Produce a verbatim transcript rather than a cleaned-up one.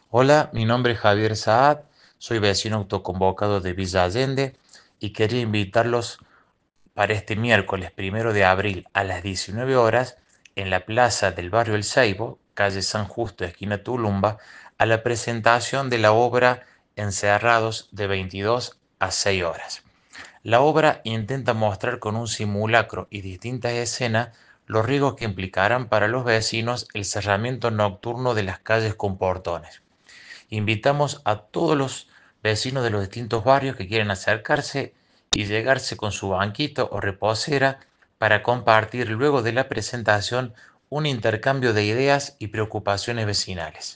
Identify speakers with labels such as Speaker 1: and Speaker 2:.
Speaker 1: Hola, mi nombre es Javier Saad, soy vecino autoconvocado de Villa Allende y quería invitarlos para este miércoles primero de abril a las diecinueve horas en la plaza del barrio El Seibo, calle San Justo, esquina Tulumba, a la presentación de la obra Encerrados de veintidós a seis horas. La obra intenta mostrar con un simulacro y distintas escenas los riesgos que implicarán para los vecinos el cerramiento nocturno de las calles con portones. Invitamos a todos los vecinos de los distintos barrios que quieren acercarse y llegarse con su banquito o reposera para compartir luego de la presentación un intercambio de ideas y preocupaciones vecinales.